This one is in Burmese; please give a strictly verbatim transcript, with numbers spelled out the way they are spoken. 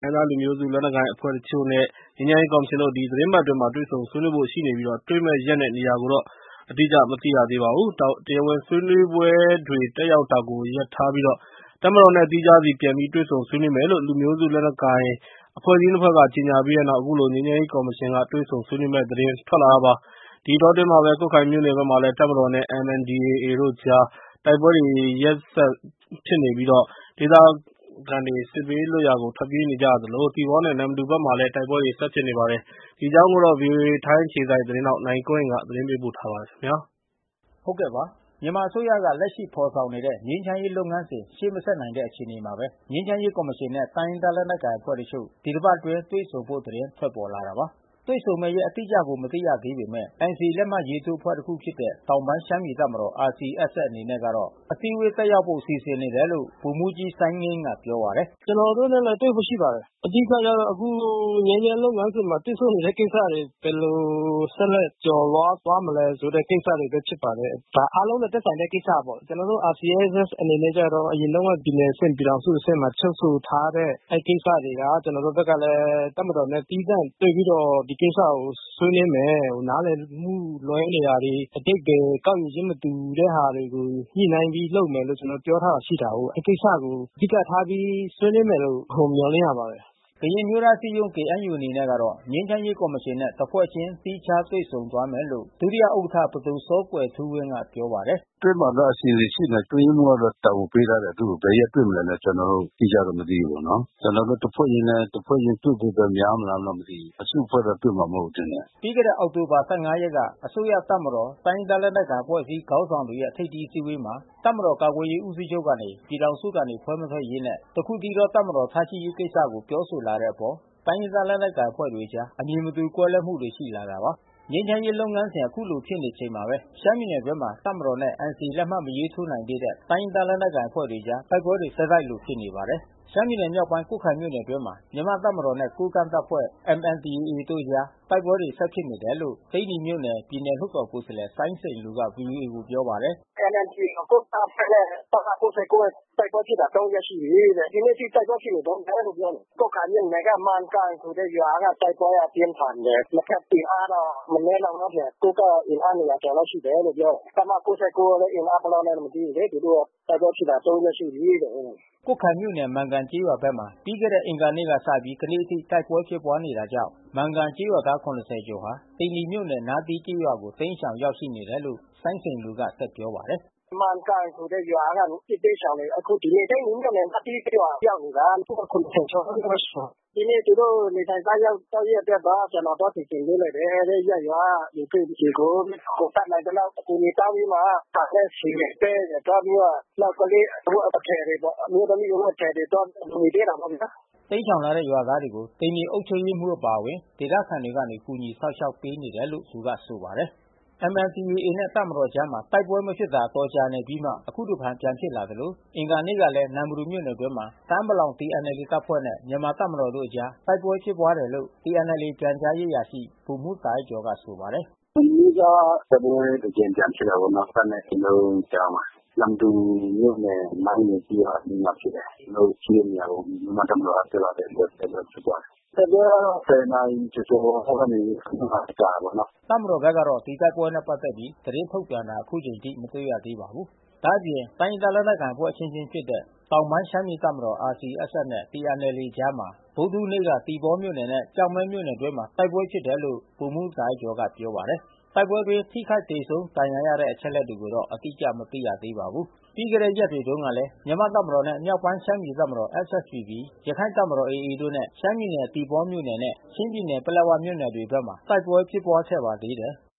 တိုင်းရင်းသားလူမျိုးစုလက်နက်ကိုင်အဖွဲ့တချို့နဲ့ငြိမ်းချမ်းရေးကော်မရှင်တို့ဒီသီတင်းပတ်အတွင်းမှာတွေ့ဆုံဆွေးနွေးဖို့ရှိနေပြီးတွေ့မယ့်ရက်နဲ့နေရာကိုတော့အတိအကျမသိရသေးပါဘူး။တရားဝင်ဆွေးနွေးပွဲတွေတက်ရောက်တာကိုရပ်ထားပြီးတပ်မတော်နဲ့သီးခြားစီပြန်ပြီးတွေ့ဆုံဆွေးနွေးမယ်လို့လူမျိုးစုလက်နက်ကိုင်အဖွဲ့အစည်းနှစ်ဖွဲ့ကကြေညာပြီးတဲ့နောက်အခုလိုငြိမ်းချမ်းရေးကော်မရှင်ကတွေ့ဆုံဆွေးနွေးမယ့်သတင်းထွက်လာတာပါ။ဒီအတောအတွင်းမှာပဲကွတ်ခိုင်မြို့နယ်ဘက်မှာလည်းတပ်မတော်နဲ့ M N D A A တို့ကြားတိုက်ပွဲတွေရက်ဆက်ဖြစ်နေပြီးဒေသခံတွေစစ်ဘေးလွတ်ရာကိုထွက်ပြေးနေကြရသလိုသီပေါနဲ့နမ္မတူဘက်မှာလည်းတိုက်ပွဲတွေဆက်ဖြစ်နေပါတယ်။ဒီအကြောင်းကိုတော့ ဗွီအိုအေထိုင်းအခြေစိုက်သတင်းထောက်နိုင်ကွန်းအိန်ကသတင်းပေးပို့ထားပါတယ်ခင်ဗျာ။ဟုတ်ကဲ့ပါမြန်မာအစိုးရကလက်ရှိဖော်ဆောင်နေတဲ့ငြိမ်းချမ်းရေးလုပ်ငန်းစဉ်ရှေ့မဆက်နိုင်တဲ့အခြေအနေမှာပဲငြိမ်းချမ်းရေးကော်မရှင်နဲ့တိုင်းရင်းသားလက်နက်ကိုင်အဖွဲ့တချို့ဒီတစ်ပတ်အတွင်းတွေ့ဆုံဖို့သတင်းထွက်ပေါ်လာတာပါ။တွေ့ဆုံမယ့်ရက်အတိအကျကိုမသိရသေးပေမဲ့ N C A လက်မှတ်ရေးထိုးအဖွဲ့တစ်ခုဖြစ်တဲ့တောင်ပိုင်းရှမ်းပြည်တပ်မတော် R C S S အနေနဲ့ကတော့အစည်းအဝေးတက်ရောက်ဖို့စီစဉ်နေတယ်လို့ဗိုလ်မှူးကြီးစိုင်းငင်းကပြောပါတယ်။ကျွန်တော်တို့နဲ့လည်းတွေ့ဖို့ရှိပါတယ်။အဓိကကတော့အခုငြိမ်းချမ်းလုပ်ငန်းစဉ်မှာတွေ့ဆုံနေတဲ့ကိစ္စတွေဘယ်လိုဆက်လက်ကျော်လွှားသွားမလဲဆိုတဲ့ကိစ္စတွေပဲဖြစ်ပါတယ်။ဒါအားလုံးနဲ့သက်ဆိုင်တဲ့ကိစ္စပေါ့။ကျွန်တော်တို့ R C S S အနေနဲ့ကျတော့အရင်တော့ပြည်နယ်အဆင့်ပြည်ထောင်စုအဆင့်မှာချုပ်ဆိုထားတဲ့အဲကိစ္စတွေကကျွန်တော်တို့ဘက်ကလည်းတပ်မတော်နဲ့တီးသန့်တွေ့ပြီးတော့ဒီကိစ္စကိုဆွေးနွေးမယ်။နားလည်မှုလွဲနေတာတွေအတိတ်ပဲကောက်ယူခြင်းမတူတဲ့ဟာတွေကိုညှိနှိုင်းပြီးလုပ်မယ်လို့ကျွန်တော်ပြောထားတာရှိတာကိုအဲကိစ္စကိုအဓိကထားပြီးဆွေးနွေးမယ်လို့ဟိုမျှော်လင့်ရပါတယ်ကရင်မျိုးသားစည်းရုံး K N U အနေနဲ့ကတော့ငြိမ်းချမ်းရေးကော်မရှင်နဲ့တဖွဲ့ချင်းသီးခြားတွေ့ဆုံသွားမယ်လို့ဒုတိယဥက္ကဋ္ဌပဒုစောကွယ်ထူးဝင်းကပြောပါတယ်။တွေ့မှာတော့အစီအစဉ်ရှိနေတွေ့မှုကတော့တာဝန်ပေးထားတယ်သူဘယ်ရက်တွေ့မလဲလဲကျွန်တော်တို့သိကြတော့မသိဘူးပေါ့နော်။ကျွန်တော်တို့တဖွဲ့ချင်းနဲ့တဖွဲ့ချင်းတွေ့ဖို့ပဲများမလားတော့မသိဘူး။အစုဖွဲ့တော့တွေ့မှာမဟုတ်ဘူးတဲ့။ပြီးခဲ့တဲ့အောက်တိုဘာ၁၅ရက်ကအစိုးရတပ်မတော်တိုင်းဒေသလက်နက်ကိုင်အဖွဲ့အစည်းခေါင်းဆောင်တွေရဲ့ထိပ်သီးအစည်းအဝေးမှာတပ်မတော်ကာကွယ်ရေးဦးစီးချုပ်ကနေပြည်ထောင်စုကနေဖွဲ့မထွက်ရေးနဲ့တခုတည်းသောတပ်မတော်ထားရှိရေးကိစ္စကိုပြောဆိုလာတဲ့အပေါ်တိုင်းဒေသလက်နက်ကိုင်အဖွဲ့တွေကြားအမြင်မတူကွဲလွဲမှုတွေရှိလာတာပါငြိမ်းချမ်းရေးလုပ်ငန်းစဉ်အခုလိုဖြစ်နေချိန်မှာပဲရှမ်းပြည်နယ်ဘက်မှာတပ်မတော်နဲ့ N C A လက်မှတ်မရေးထိုးနိုင်သေးတဲ့တိုင်းဒေသလက်နက်ကိုင်အဖွဲ့တွေကြားတိုက်ပွဲတွေဆက်တိုက်လိုဖြစ်နေပါတယ်ရှမ်းပြည်နယ်မြောက်ပိုင်းကွတ်ခိုင်မြို့နယ်အတွင်းမှာမြန်မာတပ်မတော်နဲ့ကိုးကန့်တပ်ဖွဲ့ M N D A A တို့ကြားတိုက်ပွဲတွေဆက်ဖြစ်နေတယ်လို့သိန္နီမြို့နယ်ပြည်နယ်လွှတ်တော်ကိုယ်စားလှယ်စိုင်းစိန်လူက V O A ကိုပြောပါတယ်။ M N D A ကိုးကန့်အဖွဲ့နဲ့တပ်မကိုးဆယ်ကိုတိုက်ပွဲဖြစ်တာသုံးရက်ရှိပြီတဲ့ဒီနေ့ထိတိုက်ပွဲဖြစ်နေတော့တယ်လို့ပြောတယ်ကွတ်ခိုင်မြို့နယ်ကမန်ကန်ဆိုတဲ့ရွာကတိုက်ပွဲအပြင်းထန်တယ်နှစ်ဖက်တင်အားတော့မနေ့လောက်တော့ပြန်ကိုးကန့်အင်အားနေရာကျော်လောက်ရှိတယ်လို့ပြောတယ်တပ်မကိုးဆယ်ကိုလည်းအင်အားဘယ်လောက်လဲမသိဘူးလေသူတို့တိုက်ပွဲဖြစ်တာသုံးရက်ရှိပြီတဲ့ကွတ်ခိုင်မြို့နယ်မန်ကန်ကျေးရွာဘက်မှာပြီးခဲ့တဲ့အင်္ဂါနေ့ကစပြီးကနေ့အထိတိုက်ပွဲဖြစ်ပွားနေတာကြောင့်မန်ကန်ကျေးရွာသား၇၀ကျော်ဟာသိန္နီမြို့နယ်နားတီးကျေးရွာကိုတိမ်းရှောင်ရောက်ရှိနေတယ်လို့စိုင်းစိန်လူကဆက်ပြောပါတယ်မန်ကန်ဆိုတဲ့ရွာကစစ်တေးရှောင်တွေအခုဒီနေ့တိုင်းနင်းနဲ့အတီးရွာရောက်နေတာခုခုခုကျော်တော့ဆိုဒီနေ့သူတို့နေတိုင်းသားရောက်တော့ရတဲ့တော့ကျွန်တော်တော့သိချင်လို့เลยတဲ့ရရွာဒီပြည်ဒီကိုကိုတတ်နိုင်တဲ့လောက်ကိုနေတောင်းပြီးမှတာတဲ့စီတဲ့တော့ပြီးတော့နောက်ကလေးဟိုအထည်တွေပေါ့အမျိုးသမီးဟိုအထည်တွေတော့နေတဲ့တာပေါ့ဗျာတိမ်းရှောင်လာတဲ့ရွာသားတွေကိုတိန်နီအုပ်ချုပ်ရေးမှုအပါဝင်ဒေသခံတွေကနေကူညီဆောက်ရှောက်ပေးနေတယ်လို့သူကဆိုပါတယ်M N D A A နဲ့တပ်မတော်ကြားမှာတိုက်ပွဲမဖြစ်တာတော်ကြာနေပြီးမှအခုတဖန်ပြန်ဖြစ်လာသလိုအင်္ဂါနေ့ကလည်းနမ္မတူမြို့နယ်အတွင်းမှာတန်းပလောင် T N L A တပ်ဖွဲ့နဲ့မြန်မာတပ်မတော်တို့အကြားတိုက်ပွဲဖြစ်ပွားတယ်လို့ T N L A ပြန်ကြားရေးအရာရှိဗိုလ်မှူးတာအိုက်ကျော်ကဆိုပါတယ်။ဒီကတိုက်ပွဲတကြိမ်ပြန်ဖြစ်တာပေါ့နော်။တပ်နဲ့ကျွန်တော်ကြားမှာနမ္မတူမြို့နယ်မိုင်းနယ်ကြီးဟာဒီမှာဖြစ်တယ်။လို့ရှိနေရတော့မြန်မာတပ်မတော်ကဆက်လာတဲ့အတွက်တိုက်ပွဲဖြစ်သွားတယ်။တိုက်ပွဲကတော့ဆယ်နာရီကျော်ကျော်ဟိုကနေကြာပါတော့။တပ်မတော်ဘက်ကတော့ဒီတိုက်ပွဲနဲ့ပတ်သက်ပြီးသတင်းထုတ်ပြန်တာအခုချိန်ထိမတွေ့ရသေးပါဘူး။ဒါ့အပြင်တိုင်းဒေသလက်နက်ကိုင်အဖွဲ့အချင်းချင်းဖြစ်တဲ့တောင်ပိုင်းရှမ်းပြည်တပ်မတော် R C S S နဲ့ T N L A ကြားမှာဗုဒ္ဓဟူးနေ့ကသီပေါမြို့နယ်နဲ့ကျောက်မဲမြို့နယ်အတွင်းမှာတိုက်ပွဲဖြစ်တယ်လို့ဗိုလ်မှူးတာအိုက်ကျော်ကပြောပါတယ်။တိုက်ပွဲတွင်ထိခိုက်ဒေဆုံးဒဏ်ရာရတဲ့အချက်လက်တွေကိုတော့အတိအကျမသိရသေးပါဘူး။ပြီးခဲ့တဲ့ရက်တွေတုန်းကလည်းမြန်မာတပ်မတော်နဲ့မြောက်ပိုင်းရှမ်းပြည်တပ်မတော် S S P P ရခိုင်တပ်မတော် A A တို့နဲ့ရှမ်းပြည်နယ်သီပေါမြို့နယ်နဲ့ချင်းပြည်နယ်ပလက်ဝမြို့နယ်တွေဘက်မှာတိုက်ပွဲဖြစ်ပွားခဲ့ပါသေးတယ်။